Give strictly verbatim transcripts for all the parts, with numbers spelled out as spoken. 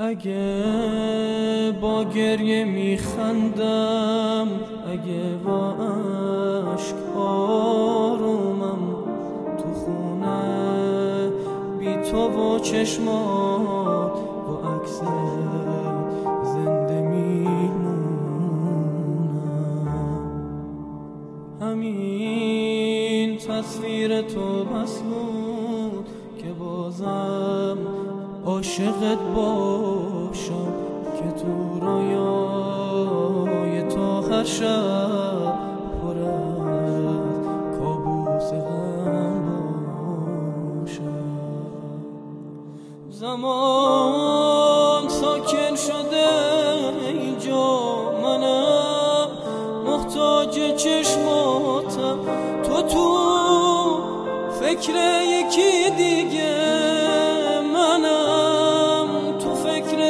اگه با گریه میخندم، اگه با عشق آرومم، تو خونه بی تو و چشمات با عکس زنده میمونم. همین تصویر تو بس بود که بازم عاشقت باشم، که تو رویای تو هر شب پر از کابوس غم باشم. زمان ساکن شده اینجا، منم محتاج چشماتم، تو تو فکر یکی دیگه، منم تو فکر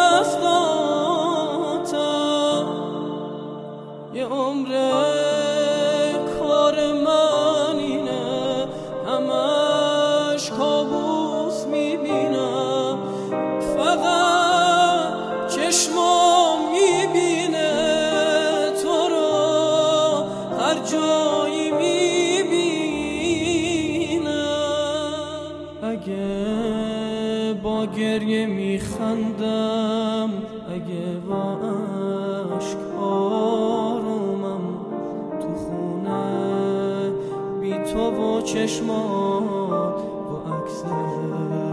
دستاتم. یه عمره کار من اینه، همش کابوس میبینم، فقط چشمام میبینه تو رو هر جایی میبینم. اگه با گریه میخندم، اگه با عشق آرومم، تو خونه بی تو و چشمات با عکس